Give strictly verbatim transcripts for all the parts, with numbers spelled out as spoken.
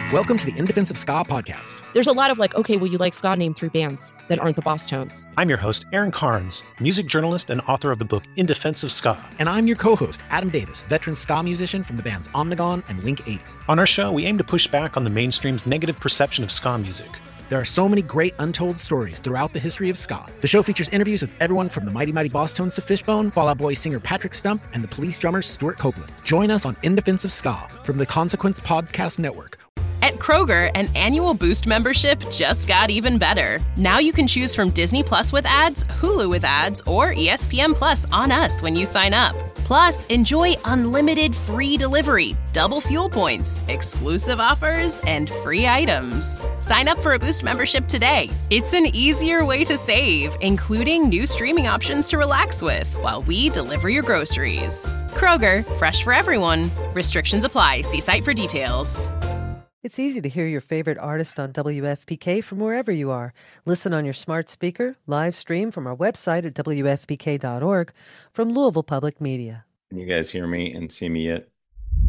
Welcome to the In Defense of Ska podcast. There's a lot of like, okay, well, you like ska, name three bands that aren't the Boss Tones. I'm your host, Aaron Carnes, music journalist and author of the book In Defense of Ska. And I'm your co-host, Adam Davis, veteran ska musician from the bands Omnigone and Link eighty. On our show, we aim to push back on the mainstream's negative perception of ska music. There are so many great untold stories throughout the history of ska. The show features interviews with everyone from the Mighty Mighty Boss Tones to Fishbone, Fall Out Boy singer Patrick Stump, and the Police drummer Stuart Copeland. Join us on In Defense of Ska from the Consequence Podcast Network. At Kroger, an annual Boost membership just got even better. Now you can choose from Disney Plus with ads, Hulu with ads, or E S P N Plus on us when you sign up. Plus, enjoy unlimited free delivery, double fuel points, exclusive offers, and free items. Sign up for a Boost membership today. It's an easier way to save, including new streaming options to relax with while we deliver your groceries. Kroger, fresh for everyone. Restrictions apply. See site for details. It's easy to hear your favorite artist on W F P K from wherever you are. Listen on your smart speaker, live stream from our website at W F P K dot org from Louisville Public Media. Can you guys hear me and see me yet?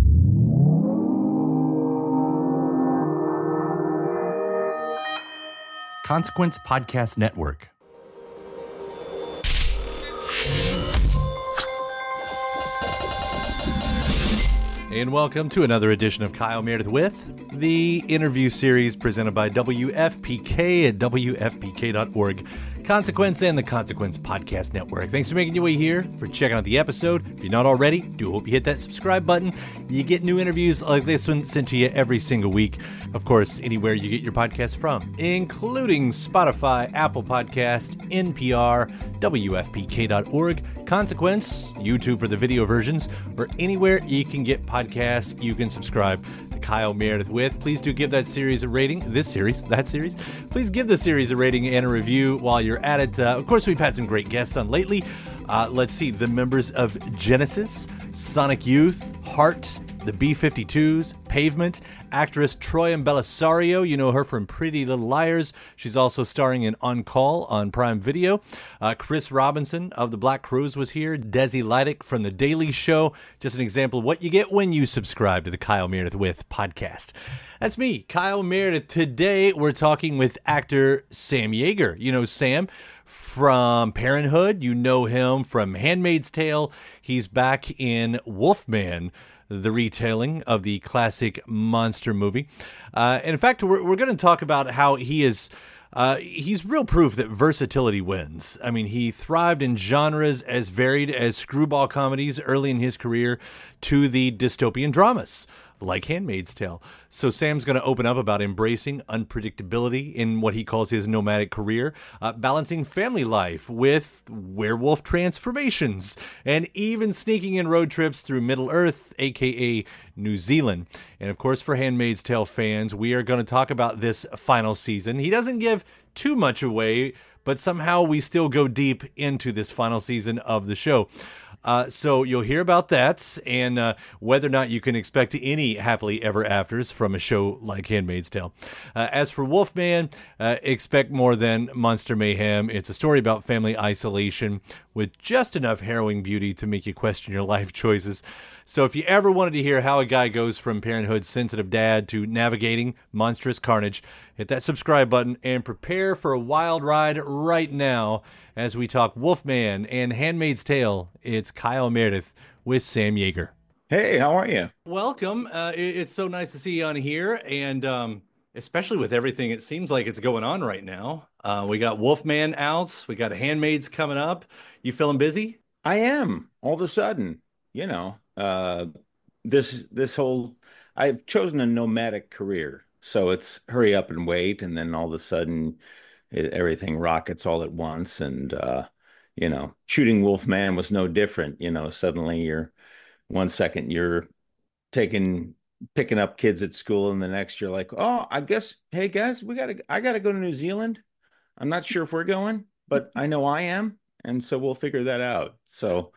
Consequence Podcast Network. And welcome to another edition of Kyle Meredith with, the interview series presented by W F P K at W F P K dot org. Consequence and the Consequence Podcast Network. Thanks for making your way here, for checking out the episode. If you're not already, do hope you hit that subscribe button. You get new interviews like this one sent to you every single week. Of course, anywhere you get your podcast from, including Spotify, Apple Podcast, N P R, W F P K dot org, Consequence, YouTube for the video versions, or anywhere you can get podcasts, you can subscribe to Kyle Meredith with. Please do give that series a rating. This series, that series. Please give the series a rating and a review while you're at it. Uh, of course, we've had some great guests on lately. Uh, let's see, the members of Genesis, Sonic Youth, Heart, the B fifty-twos, Pavement, actress Troy Bellisario. You know her from Pretty Little Liars. She's also starring in On Call on Prime Video. Uh, Chris Robinson of the Black Crowes was here. Desi Lydic from The Daily Show. Just an example of what you get when you subscribe to the Kyle Meredith With podcast. That's me, Kyle Meredith. Today, we're talking with actor Sam Yeager. You know Sam from Parenthood. You know him from Handmaid's Tale. He's back in Wolfman, the retelling of the classic monster movie. Uh, and in fact, we're, we're going to talk about how he is, uh, he's real proof that versatility wins. I mean, he thrived in genres as varied as screwball comedies early in his career to the dystopian dramas like Handmaid's Tale. So Sam's going to open up about embracing unpredictability in what he calls his nomadic career, uh, balancing family life with werewolf transformations, and even sneaking in road trips through Middle Earth, aka New Zealand. And of course, for Handmaid's Tale fans, we are going to talk about this final season. He doesn't give too much away, but somehow we still go deep into this final season of the show. Uh, so you'll hear about that and uh, whether or not you can expect any happily ever afters from a show like Handmaid's Tale. Uh, as for Wolfman, uh, expect more than monster mayhem. It's a story about family isolation with just enough harrowing beauty to make you question your life choices. So if you ever wanted to hear how a guy goes from Parenthood's sensitive dad to navigating monstrous carnage, hit that subscribe button and prepare for a wild ride right now as we talk Wolfman and Handmaid's Tale. It's Kyle Meredith with Sam Yeager. Hey, how are you? Welcome. Uh, it, it's so nice to see you on here, and um, especially with everything it seems like it's going on right now. Uh, we got Wolfman out. We got Handmaids coming up. You feeling busy? I am. All of a sudden, you know. Uh, this this whole I've chosen a nomadic career, so it's hurry up and wait, and then all of a sudden it, everything rockets all at once, and uh, you know, shooting Wolfman was no different. You know, suddenly you're one second you're taking picking up kids at school, and the next you're like, oh, I guess, hey guys, we gotta I gotta go to New Zealand. I'm not sure if we're going, but I know I am, and so we'll figure that out. So,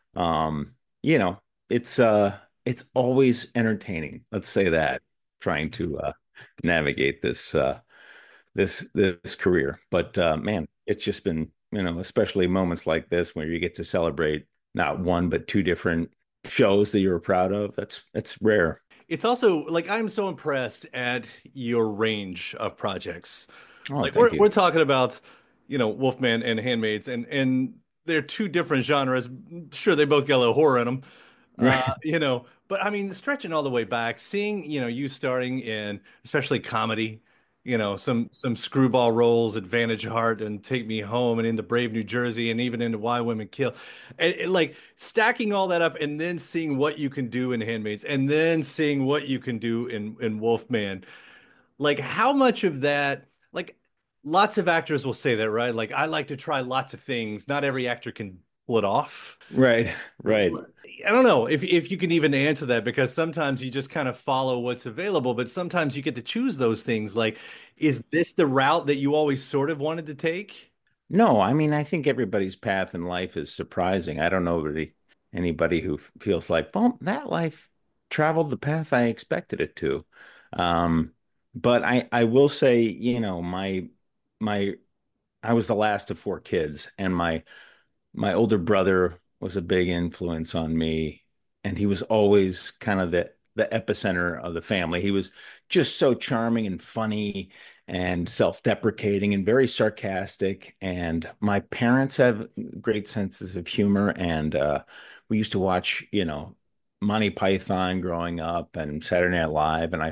um, you know. It's uh, it's always entertaining. Let's say that, trying to uh, navigate this uh, this this career. But uh, man, it's just been, you know, especially moments like this where you get to celebrate not one but two different shows that you were proud of. That's that's rare. it's also like I'm so impressed at your range of projects. Oh, Like thank we're you. we're talking about, you know, Wolfman and Handmaids, and and they're two different genres. Sure, they both got a little horror in them, uh, Right. you know. But I mean, stretching all the way back, seeing, you know, you starting in especially comedy, you know, some some screwball roles, Advantage Heart, and Take Me Home, and into Brave New Jersey, and even into Why Women Kill, and, and like stacking all that up, and then seeing what you can do in Handmaids, and then seeing what you can do in in Wolfman. Like, how much of that, like, lots of actors will say that, right? Like, I like to try lots of things. Not every actor can pull it off. Right. Right. I don't know if if you can even answer that, because sometimes you just kind of follow what's available, but sometimes you get to choose those things. Like, is this the route that you always sort of wanted to take? No, I mean, I think everybody's path in life is surprising. I don't know really anybody who feels like, well, that life traveled the path I expected it to. Um, but I, I will say, you know, my my I was the last of four kids, and my my older brother was a big influence on me, and he was always kind of the the epicenter of the family. He was just so charming and funny and self-deprecating and very sarcastic. And my parents have great senses of humor, and uh, we used to watch, you know, Monty Python growing up and Saturday Night Live. And I,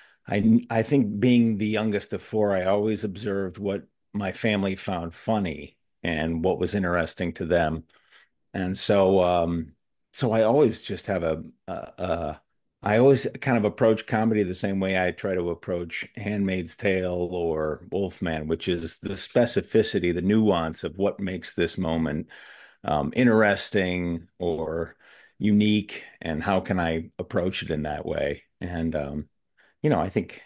I, I think being the youngest of four, I always observed what my family found funny and what was interesting to them. And so, um, so I always just have a, a, a, I always kind of approach comedy the same way I try to approach Handmaid's Tale or Wolfman, which is the specificity, the nuance of what makes this moment um, interesting or unique, and how can I approach it in that way. And um, you know, I think,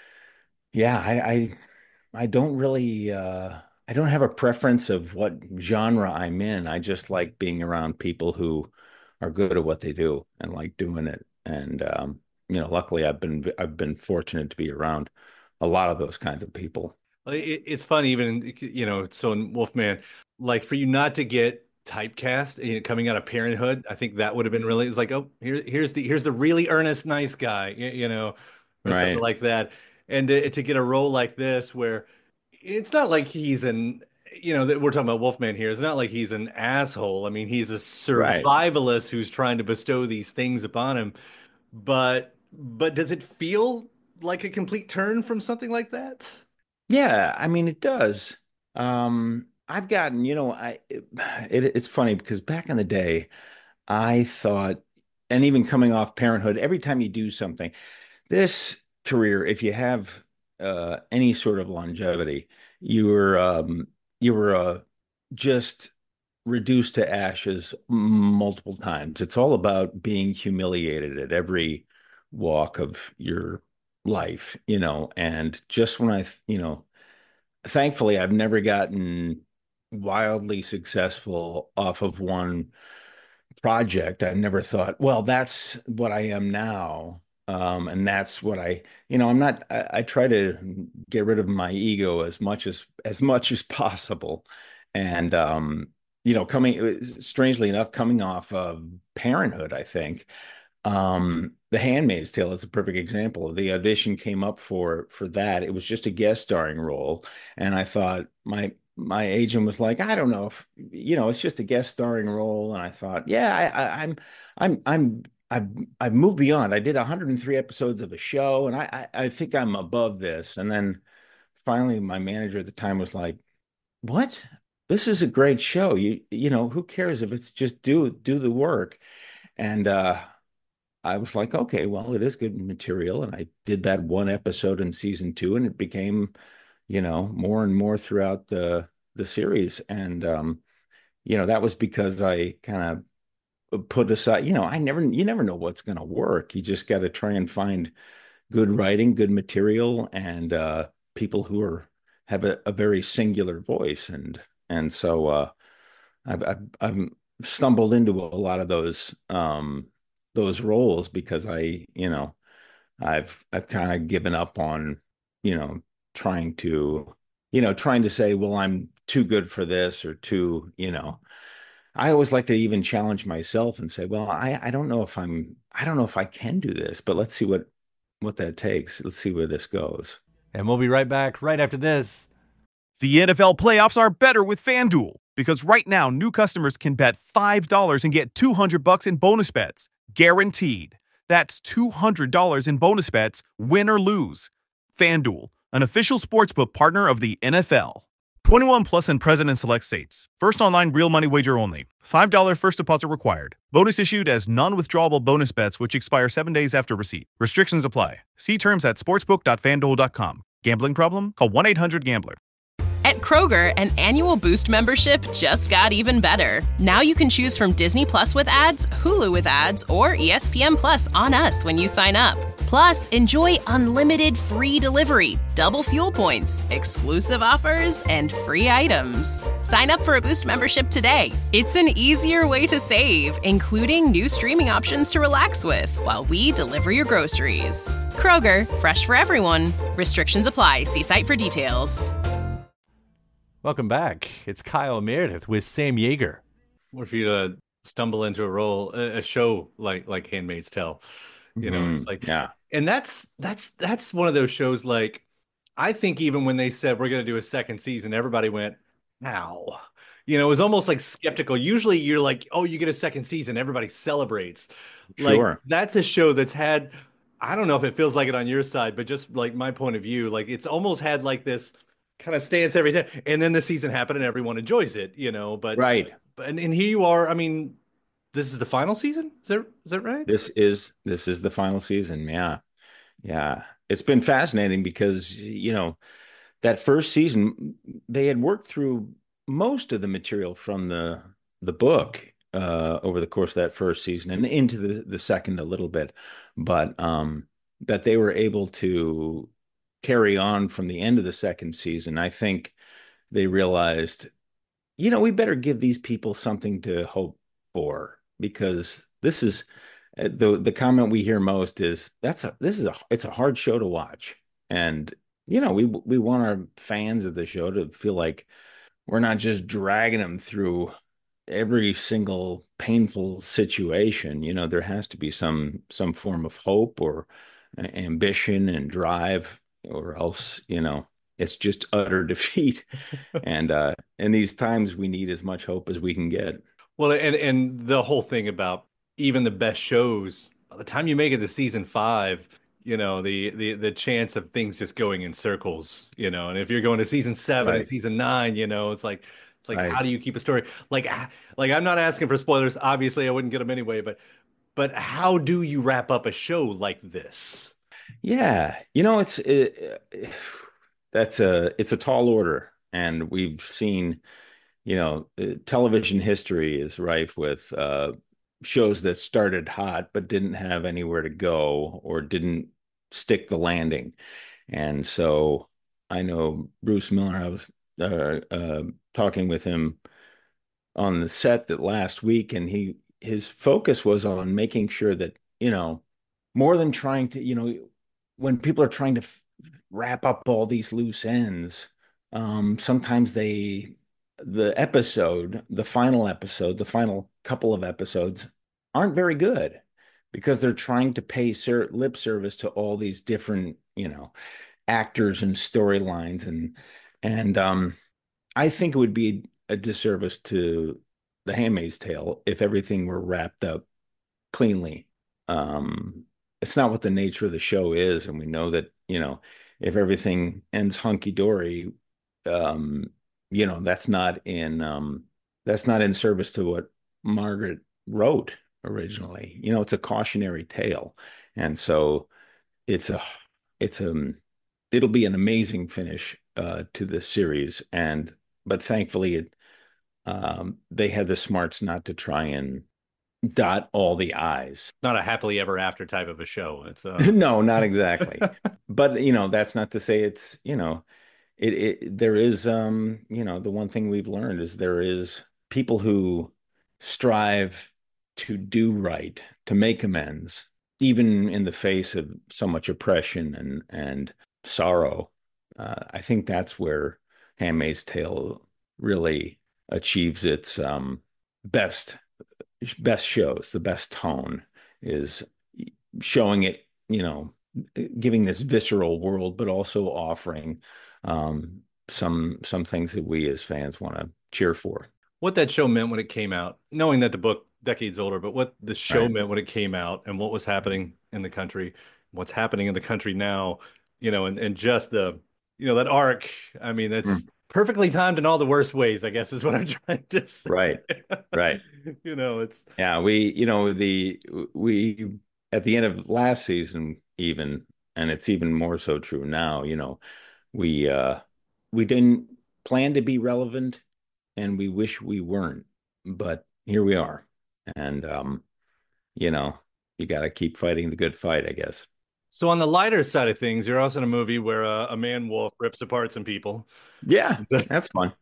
yeah, I, I I don't really uh I don't have a preference of what genre I'm in. I just like being around people who are good at what they do and like doing it. And um, you know, luckily I've been I've been fortunate to be around a lot of those kinds of people. Well, It, it's fun, even, you know, so in Wolfman, like for you not to get typecast, you know, coming out of Parenthood, I think that would have been really, it's like, oh, here, here's the here's the really earnest, nice guy, you, you know, or something Right. like that. And to, to get a role like this, where it's not like he's an, you know, that we're talking about Wolfman here. It's not like he's an asshole. I mean, he's a Right. survivalist who's trying to bestow these things upon him. But but does it feel like a complete turn from something like that? Yeah, I mean it does. Um, I've gotten, you know, I it, it's funny because back in the day, I thought, and even coming off Parenthood, every time you do something, this career, if you have uh, any sort of longevity, you were um, you were uh, just reduced to ashes multiple times. It's all about being humiliated at every walk of your life, you know. And just when I, you know, thankfully, I've never gotten wildly successful off of one project. I never thought, well, that's what I am now. Um, and that's what I, you know, I'm not, I, I try to get rid of my ego as much as, as much as possible. And, um, you know, coming, strangely enough, coming off of Parenthood, I think, um, The Handmaid's Tale is a perfect example. The audition came up for for that. It was just a guest starring role, and I thought my my agent was like, I don't know if you know, it's just a guest starring role, and I thought, yeah, I, I, I'm I'm I'm I've I've moved beyond. I did one hundred three episodes of a show, and I, I I think I'm above this. And then finally, my manager at the time was like, what? This is a great show. You you know, who cares if it's just do do the work? And uh I was like, okay, well, it is good material. And I did that one episode in season two, and it became, you know, more and more throughout the the series. And um, you know, that was because I kind of put aside, you know, I never you never know what's gonna work. You just gotta try and find good writing, good material, and uh people who are have a, a very singular voice. And and so uh I've, I've I've stumbled into a lot of those um those roles because I, you know, I've I've kind of given up on, you know, trying to, you know, trying to say, well, I'm too good for this or too, you know, I always like to even challenge myself and say, well, I, I don't know if I'm, I don't know if I can do this, but let's see what, what that takes. Let's see where this goes. And we'll be right back right after this. The N F L playoffs are better with FanDuel because right now new customers can bet five dollars and get two hundred bucks in bonus bets, guaranteed. That's two hundred dollars in bonus bets, win or lose. FanDuel, an official sportsbook partner of the N F L. twenty-one plus and present in select states. First online real money wager only. five dollars first deposit required. Bonus issued as non-withdrawable bonus bets which expire seven days after receipt. Restrictions apply. See terms at sportsbook dot fan duel dot com. Gambling problem? Call one eight hundred gambler. At Kroger, an annual Boost membership just got even better. Now you can choose from Disney Plus with ads, Hulu with ads, or E S P N Plus on us when you sign up. Plus, enjoy unlimited free delivery, double fuel points, exclusive offers, and free items. Sign up for a Boost membership today. It's an easier way to save, including new streaming options to relax with while we deliver your groceries. Kroger, fresh for everyone. Restrictions apply. See site for details. Welcome back. It's Kyle Meredith with Sam Yeager. What if you uh, stumble into a role, a, a show like like Handmaid's Tale? You know, Mm, it's like, yeah. and that's that's that's one of those shows. Like, I think even when they said we're going to do a second season, everybody went, "How?" You know, it was almost like skeptical. Usually, you're like, "Oh, you get a second season, everybody celebrates." Like, Sure. that's a show that's had. I don't know if it feels like it on your side, but just like my point of view, like it's almost had like this kind of stance every time, and then the season happened and everyone enjoys it, you know. But Right. but and, and here you are. I mean, this is the final season. Is that is that right? This is this is the final season. Yeah. Yeah. It's been fascinating because, you know, that first season, they had worked through most of the material from the the book uh, over the course of that first season and into the, the second a little bit, but um, that they were able to carry on from the end of the second season. I think they realized, you know, we better give these people something to hope for because this is uh, the the comment we hear most is that's a this is a it's a hard show to watch. And you know, we we want our fans of the show to feel like we're not just dragging them through every single painful situation. You know, there has to be some some form of hope or a- ambition and drive, or else, you know, it's just utter defeat. And uh in these times we need as much hope as we can get. Well, and and the whole thing about even the best shows, by the time you make it to season five, you know, the the the chance of things just going in circles, you know, and if you're going to season seven and Right. season nine, you know, it's like it's like Right. how do you keep a story? Like ah, like I'm not asking for spoilers. Obviously, I wouldn't get them anyway, but but how do you wrap up a show like this? Yeah, you know, it's it, that's a it's a tall order, and we've seen, you know, uh, television history is rife with uh, shows that started hot but didn't have anywhere to go or didn't stick the landing. And so I know Bruce Miller, I was uh, uh, talking with him on the set that last week, and he his focus was on making sure that, you know, more than trying to, you know, when people are trying to f- wrap up all these loose ends, um, sometimes they, the episode, the final episode, the final couple of episodes aren't very good because they're trying to pay ser- lip service to all these different, you know, actors and storylines. And, and, um, I think it would be a disservice to The Handmaid's Tale if everything were wrapped up cleanly. Um, it's not what the nature of the show is, and we know that, you know, if everything ends hunky dory, um, you know, that's not in um, that's not in service to what Margaret wrote originally. You know, it's a cautionary tale, and so it's a it's a it'll be an amazing finish uh, to this series, and but thankfully it um, they had the smarts not to try and dot all the I's. Not a happily ever after type of a show. It's uh No, not exactly. But you know, that's not to say it's, you know, it, it there is um, you know, the one thing we've learned is there is people who strive to do right, to make amends, even in the face of so much oppression and and sorrow. Uh, I think that's where Handmaid's Tale really achieves its um best best shows, the best tone is showing it, you know, giving this visceral world, but also offering um, some some things that we as fans want to cheer for. What that show meant when it came out, knowing that the book decades older, but what the show Right. meant when it came out and what was happening in the country, what's happening in the country now, you know, and, and just the, you know, that arc. I mean, that's Mm. perfectly timed in all the worst ways, I guess is what I'm trying to say. Right. Right. You know, it's Yeah, we, you know, the we at the end of last season even, and it's even more so true now, you know, we uh we didn't plan to be relevant and we wish we weren't, but here we are. And um, you know, you got to keep fighting the good fight, I guess. so on the lighter side of things, you're also in a movie where uh, a man wolf rips apart some people. Yeah, that's fun.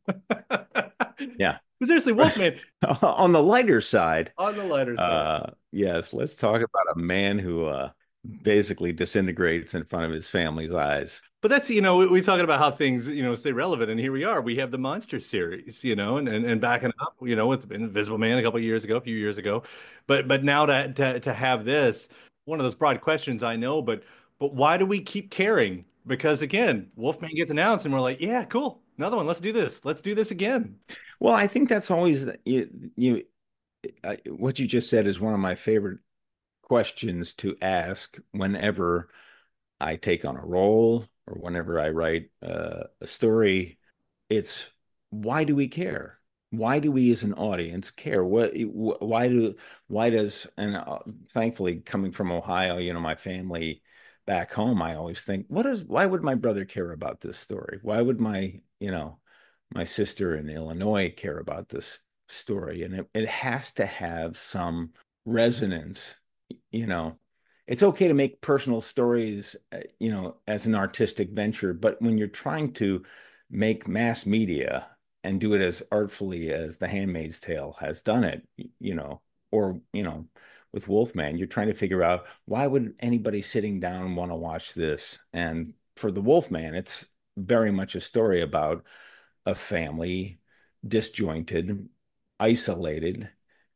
Yeah. But seriously, Wolfman, On the lighter side, on the lighter side. uh, yes, let's talk about a man who uh basically disintegrates in front of his family's eyes. But that's, you know, we, we talking about how things, you know, stay relevant. And here we are. We have the Monster series, you know, and and, and backing up, you know, with Invisible Man a couple of years ago, a few years ago. But but now to, to to have this, one of those broad questions, I know, but but why do we keep caring? Because again, Wolfman gets announced and we're like, yeah, cool. Another one. Let's do this. Let's do this again. Well, I think that's always you, you I, what you just said is one of my favorite questions to ask whenever I take on a role or whenever I write uh, a story. It's why do we care? Why do we as an audience care? What, why do, why does, and uh, thankfully coming from Ohio, you know, my family back home, I always think, what is, why would my brother care about this story? Why would my, you know, my sister in Illinois care about this story? And it, it has to have some resonance, you know. It's okay to make personal stories, uh, you know, as an artistic venture, but when you're trying to make mass media and do it as artfully as The Handmaid's Tale has done it, you know, or, you know, with Wolfman, you're trying to figure out why would anybody sitting down want to watch this? And for the Wolfman, it's very much a story about a family disjointed, isolated,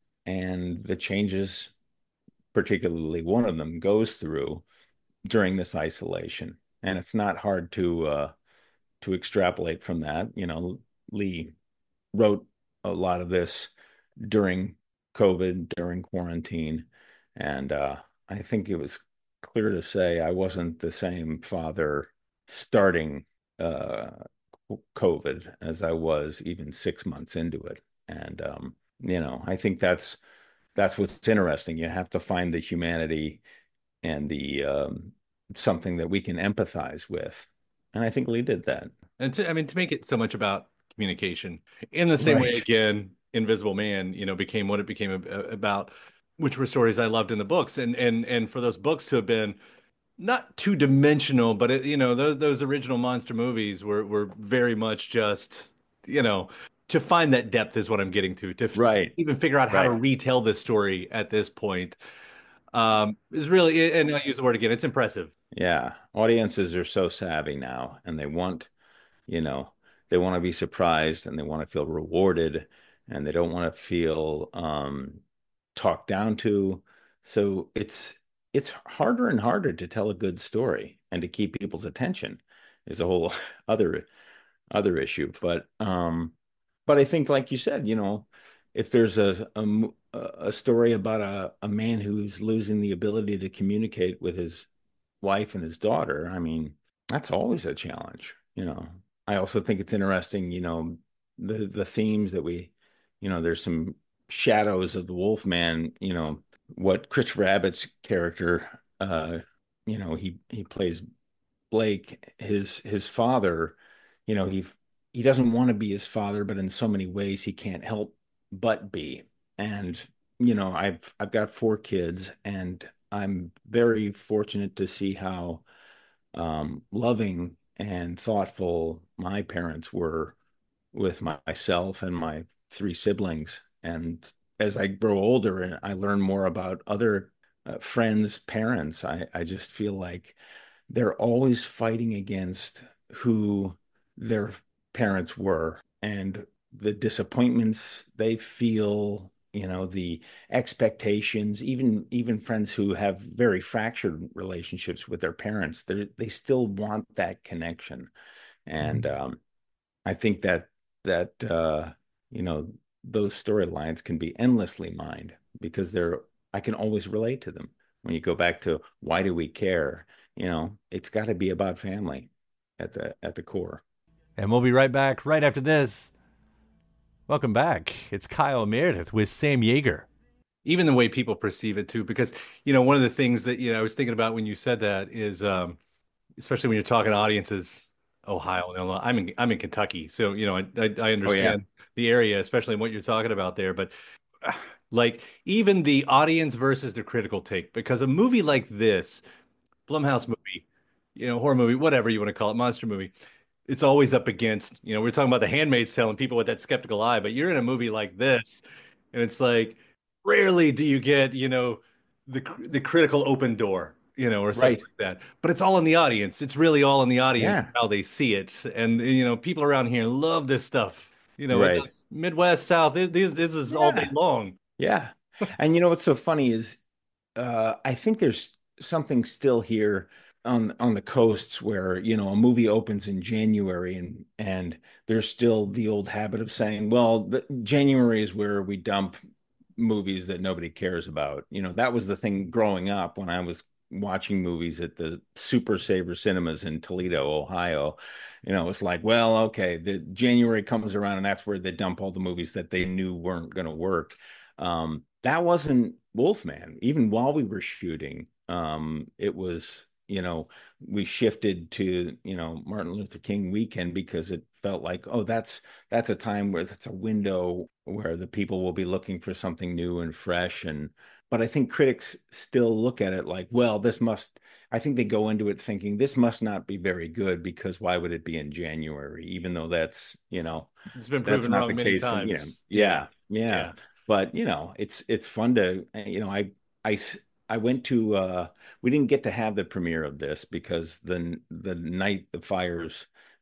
and the changes, particularly one of them, goes through during this isolation. And it's not hard to uh, to extrapolate from that. You know, Lee wrote a lot of this during COVID, during quarantine, and uh, I think it was clear to say I wasn't the same father starting uh, COVID as I was even six months into it. And um, you know, I think that's that's what's interesting. You have to find the humanity and the um, something that we can empathize with. And I think Lee did that. And to, I mean, to make it so much about communication in the same way, Right. again, Invisible Man, you know, became what it became about, which were stories I loved in the books. And, and, and for those books to have been not two dimensional, but it, you know, those, those original monster movies were, were very much just, you know, to find that depth is what I'm getting to, to Right. even figure out how to Right. retell this story at this point. Um, is really, and I'll use the word again, it's impressive. Yeah. Audiences are so savvy now and they want, you know, they want to be surprised and they want to feel rewarded and they don't want to feel um, talked down to. So it's it's harder and harder to tell a good story and to keep people's attention is a whole other other issue. But um, but I think, like you said, you know, if there's a a, a story about a, a man who's losing the ability to communicate with his wife and his daughter, I mean, that's always a challenge, you know. I also think it's interesting, you know, the the themes that we, you know, there's some shadows of the Wolfman, you know, what Christopher Abbott's character, uh, you know, he he plays Blake, his his father, you know, he he doesn't want to be his father, but in so many ways he can't help but be. And, you know, I've I've got four kids and I'm very fortunate to see how um, loving and thoughtful my parents were with my, myself and my three siblings. And as I grow older and I learn more about other uh, friends' parents, I, I just feel like they're always fighting against who their parents were. And the disappointments they feel, you know, the expectations, even even friends who have very fractured relationships with their parents, they they still want that connection. And um, I think that that uh, you know, those storylines can be endlessly mined because they're I can always relate to them. When you go back to why do we care? You know, it's got to be about family at the at the core. And we'll be right back right after this. Welcome back. It's Kyle Meredith with Sam Yeager. Even the way people perceive it too, because, you know, one of the things that, you know, I was thinking about when you said that is, um, especially when you're talking to audiences, Ohio, Illinois. I'm in, I'm in Kentucky. So, you know, I, I, I understand oh, yeah. the area, especially what you're talking about there. But uh, like even the audience versus the critical take, because a movie like this, Blumhouse movie, you know, horror movie, whatever you want to call it, monster movie, it's always up against, you know, we're talking about The Handmaid's Tale and people with that skeptical eye, but you're in a movie like this, and it's like, rarely do you get, you know, the the critical open door, you know, or something right. like that. But it's all in the audience. It's really all in the audience, yeah. how they see it. And, you know, people around here love this stuff. You know, right. Midwest, South, this, this is yeah. all day long. Yeah. And, you know, what's so funny is uh, I think there's something still here on on the coasts where, you know, a movie opens in January and and there's still the old habit of saying, well, the, January is where we dump movies that nobody cares about. You know, that was the thing growing up when I was watching movies at the Super Saver cinemas in Toledo, Ohio. You know, it's like, well, okay, the January comes around and that's where they dump all the movies that they knew weren't going to work. Um, that wasn't Wolfman. Even while we were shooting, um, it was, you know, we shifted to, you know, Martin Luther King weekend because it felt like, oh, that's that's a time where that's a window where the people will be looking for something new and fresh. And but I think critics still look at it like, well, this must, I think they go into it thinking this must not be very good because why would it be in January? Even though that's, you know, it's been proven wrong many times. You know, yeah, yeah, yeah. But, you know, it's it's fun to, you know, I I I went to uh we didn't get to have the premiere of this because the the night the fires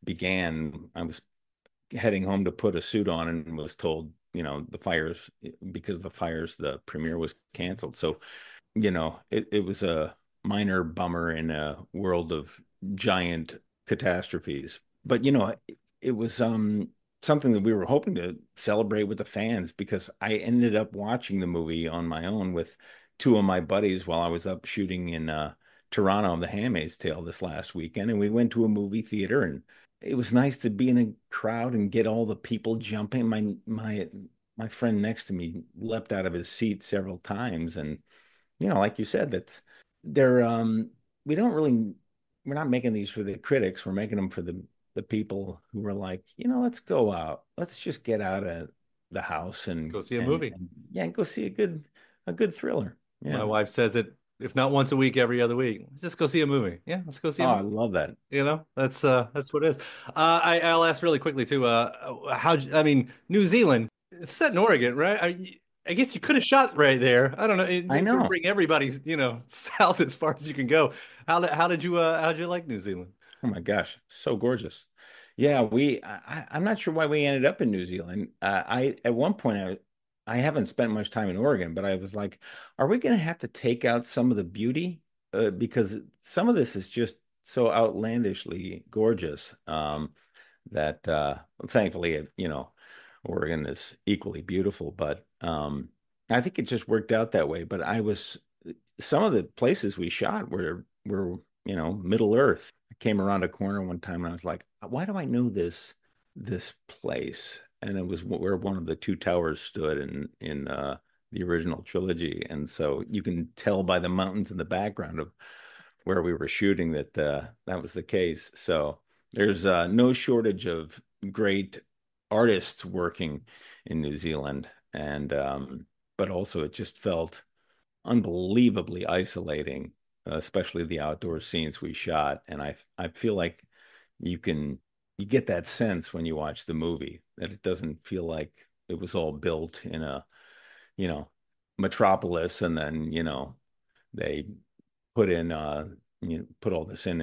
began, I was heading home to put a suit on and was told, you know, the fires, because the fires, the premiere was canceled. So, you know, it, it was a minor bummer in a world of giant catastrophes. But, you know, it, it was um something that we were hoping to celebrate with the fans because I ended up watching the movie on my own with two of my buddies while I was up shooting in uh, Toronto on The Handmaid's Tale this last weekend. And we went to a movie theater and it was nice to be in a crowd and get all the people jumping. My my my friend next to me leapt out of his seat several times, and you know, like you said, that's they're um we don't really we're not making these for the critics. We're making them for the the people who were like, you know, let's go out, let's just get out of the house and let's go see a and, movie. And, yeah, and go see a good a good thriller. Yeah. My wife says it. If not once a week, every other week. Let's just go see a movie. Yeah, let's go see a oh, movie. I love that. You know, that's uh that's what it is. Uh I, I'll ask really quickly too, uh how I mean, New Zealand, it's set in Oregon, right? I, I guess you could have shot right there. I don't know. It, I know. Bring everybody, you know, south as far as you can go. How did how did you uh how did you like New Zealand? Oh my gosh, so gorgeous. Yeah, we I, I'm not sure why we ended up in New Zealand. Uh, I at one point I I haven't spent much time in Oregon, but I was like, are we going to have to take out some of the beauty? Uh, because some of this is just so outlandishly gorgeous um, that uh, thankfully, you know, Oregon is equally beautiful. But um, I think it just worked out that way. But I was, some of the places we shot were, were, you know, Middle Earth. I came around a corner one time and I was like, why do I know this, this place? And it was where one of the two towers stood in in uh, the original trilogy, and so you can tell by the mountains in the background of where we were shooting that uh, that was the case. So there's uh, no shortage of great artists working in New Zealand, and um, but also it just felt unbelievably isolating, uh, especially the outdoor scenes we shot. And I I feel like you can. You get that sense when you watch the movie that it doesn't feel like it was all built in a, you know, metropolis and then, you know, they put in, uh, you know, put all this in in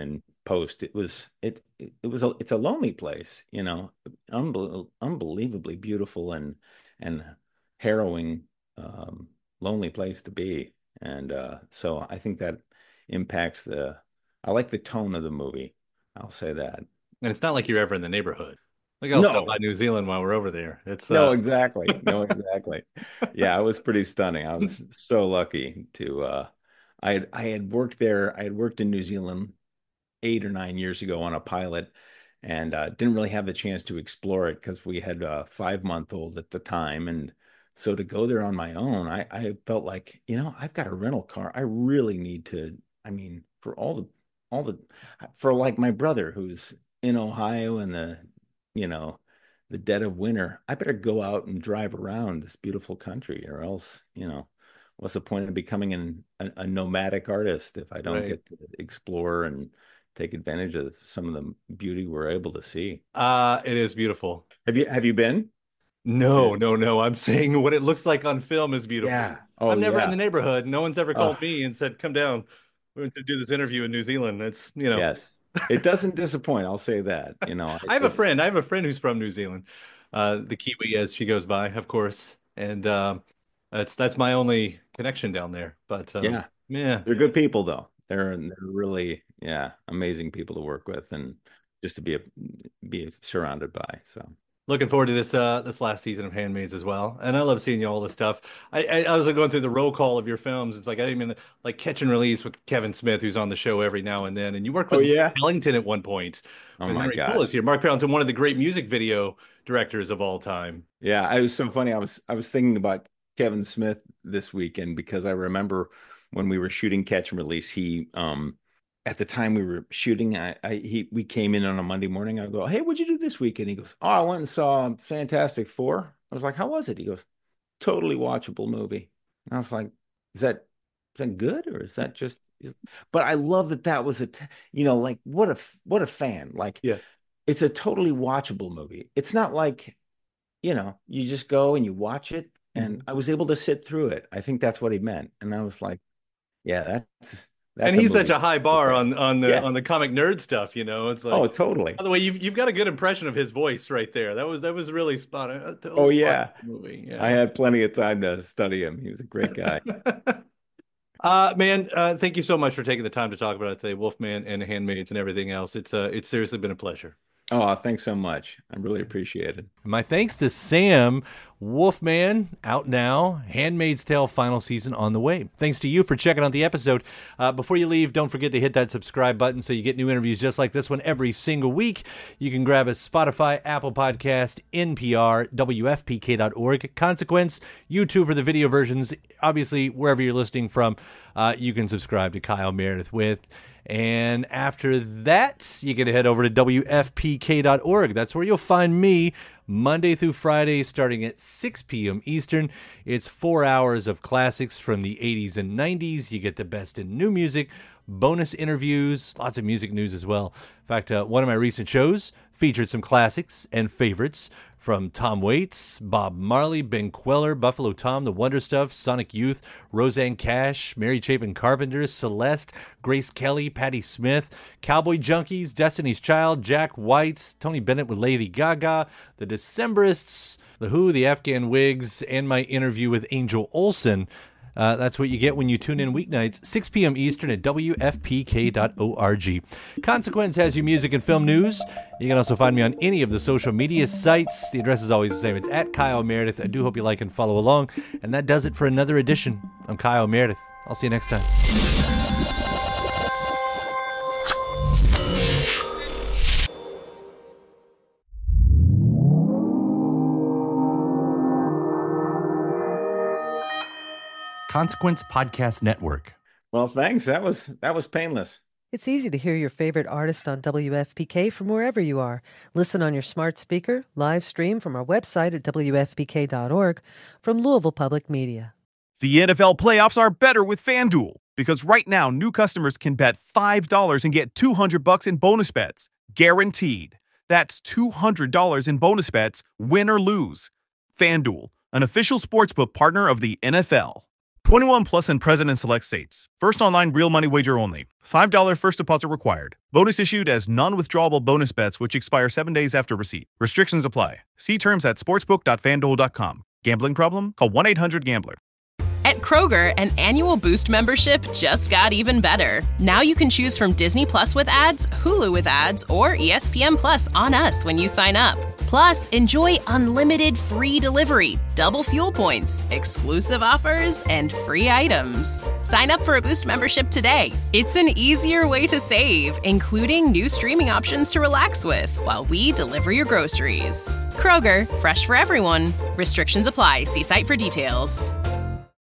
post. It was it it, it was a it's a lonely place, you know, unbel unbelievably beautiful and and harrowing, um, lonely place to be. And uh, so I think that impacts the. I like the tone of the movie. I'll say that. And it's not like you're ever in the neighborhood. Like I'll stop No, by New Zealand while we're over there. It's no, uh exactly. No, exactly. Yeah, it was pretty stunning. I was so lucky to uh I had I had worked there. I had worked in New Zealand eight or nine years ago on a pilot and uh didn't really have the chance to explore it because we had a five month old at the time. And so to go there on my own, I I felt like, you know, I've got a rental car. I really need to, I mean, for all the all the for like my brother who's in Ohio in the, you know, the dead of winter, I better go out and drive around this beautiful country, or else, you know, what's the point of becoming an, a, a nomadic artist if I don't Right. get to explore and take advantage of some of the beauty we're able to see? uh it is beautiful. Have you have you been No, to? no, no. I'm saying what it looks like on film is beautiful. Yeah. Oh I'm never in the yeah. neighborhood. No one's ever Oh called me and said, "Come down. We're going to do this interview in New Zealand." It's, you know, yes. It doesn't disappoint. I'll say that. You know, I have a it's friend. I have a friend who's from New Zealand. Uh, the Kiwi as she goes by, of course. And um that's that's my only connection down there. But um yeah. yeah. They're good people though. They're they're really, yeah, amazing people to work with and just to be a, be surrounded by. So Looking forward to this uh this last season of Handmaids as well. And I love seeing you all this stuff. I, I I was like, going through the roll call of your films. It's like I didn't even like Catch and Release with Kevin Smith, who's on the show every now and then. And you worked oh with Mark yeah. Ellington at one point Oh when my Henry Poole God. is here. Mark Ellington, one of the great music video directors of all time. Yeah, it was so funny. I was I was thinking about Kevin Smith this weekend because I remember when we were shooting Catch and Release, he um at the time we were shooting, I, I he we came in on a Monday morning. I go, "Hey, what'd you do this weekend?" He goes, "Oh, I went and saw Fantastic Four." I was like, "How was it?" He goes, "Totally watchable movie." And I was like, "Is that is that good or is that just?" Is... But I love that that was a t you know, like what a what a fan. Like Yeah. it's a totally watchable movie. It's not like, you know, you just go and you watch it. And Mhm. I was able to sit through it. I think that's what he meant. And I was like, yeah, that's And that's a he's such movie. a high bar Okay. on on the Yeah. on the comic nerd stuff, you know. It's Oh, like, totally. by the way, you've you've got a good impression of his voice right there. That was that was really spot on. A Oh, totally yeah. watchable movie. I Yeah. had plenty of time to study him. He was a great guy. Uh man, uh thank you so much for taking the time to talk about it today, Wolfman and Handmaids and everything else. It's uh it's seriously been a pleasure. Oh, thanks so much. I really appreciate it. My thanks to Sam. Wolfman out now. Handmaid's Tale final season on the way. Thanks to you for checking out the episode. Uh, before you leave, don't forget to hit that subscribe button so you get new interviews just like this one every single week. You can grab us Spotify, Apple Podcast, N P R, W F P K dot org, Consequence, YouTube for the video versions. Obviously, wherever you're listening from, uh, you can subscribe to Kyle Meredith with. And after that, you can head over to W F P K dot org. That's where you'll find me Monday through Friday, starting at six p m Eastern. It's four hours of classics from the eighties and nineties. You get the best in new music, bonus interviews, lots of music news as well. In fact, uh, one of my recent shows featured some classics and favorites from Tom Waits, Bob Marley, Ben Queller, Buffalo Tom, The Wonder Stuff, Sonic Youth, Roseanne Cash, Mary Chapin Carpenter, Celeste, Grace Kelly, Patti Smith, Cowboy Junkies, Destiny's Child, Jack White, Tony Bennett with Lady Gaga, The Decemberists, The Who, The Afghan Wigs, and my interview with Angel Olsen. Uh, that's what you get when you tune in weeknights, six p m Eastern at W F P K dot org. Consequence has your music and film news. You can also find me on any of the social media sites. The address is always the same. It's at Kyle Meredith. I do hope you like and follow along. And that does it for another edition. I'm Kyle Meredith. I'll see you next time. Consequence Podcast Network. Well, thanks. That was that was painless. It's easy to hear your favorite artist on W F P K from wherever you are. Listen on your smart speaker, live stream from our website at W F P K dot org, from Louisville Public Media. The N F L playoffs are better with FanDuel because right now new customers can bet five dollars and get two hundred bucks in bonus bets, guaranteed. That's two hundred dollars in bonus bets, win or lose. FanDuel, an official sportsbook partner of the N F L. twenty-one plus and present in select states. First online real money wager only. five dollars first deposit required. Bonus issued as non-withdrawable bonus bets which expire seven days after receipt. Restrictions apply. See terms at sportsbook dot fan duel dot com. Gambling problem? Call one eight hundred gambler. At Kroger, an annual Boost membership just got even better. Now you can choose from Disney Plus with ads, Hulu with ads, or E S P N Plus on us when you sign up. Plus, enjoy unlimited free delivery, double fuel points, exclusive offers, and free items. Sign up for a Boost membership today. It's an easier way to save, including new streaming options to relax with while we deliver your groceries. Kroger, fresh for everyone. Restrictions apply. See site for details.